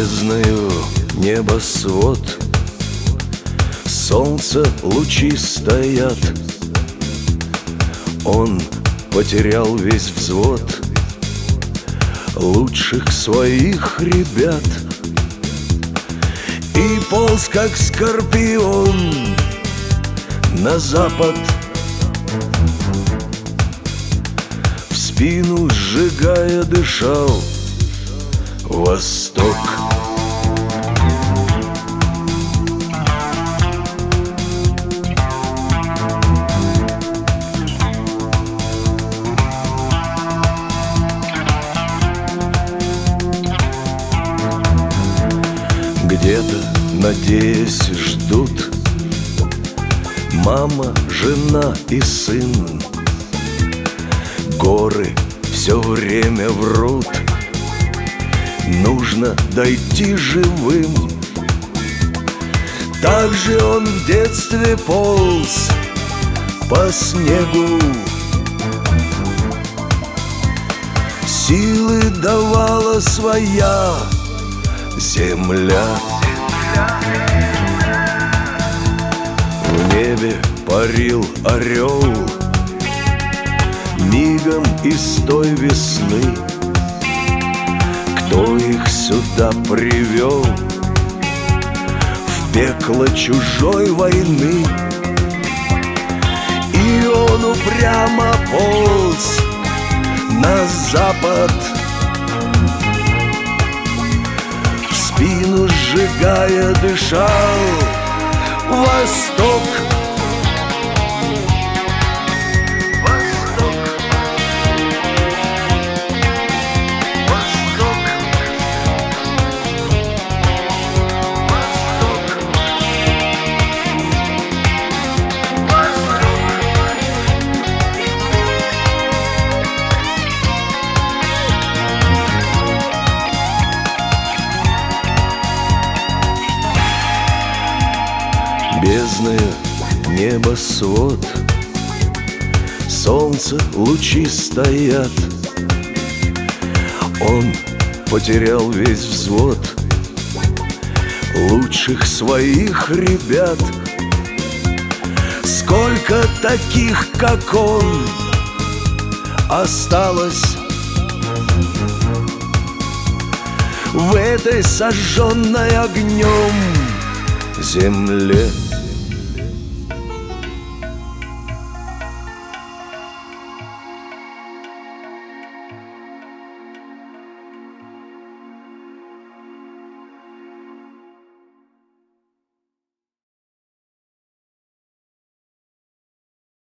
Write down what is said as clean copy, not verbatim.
Бездною небосвод, солнца лучи стоят. Он потерял весь взвод лучших своих ребят и полз, как скорпион, на запад. В спину сжигая дышал восток. Где-то, надеясь, ждут мама, жена и сын. Горы все время врут, нужно дойти живым. Так же он в детстве полз по снегу, силы давала своя земля. В небе парил орел мигом из той весны. Кто их сюда привел в пекло чужой войны? И он упрямо полз на запад, в спину сжигая дышал восток. Бездною небосвод, солнца лучи стоят. Он потерял весь взвод лучших своих ребят. Сколько таких, как он, осталось в этой сожженной огнем земле?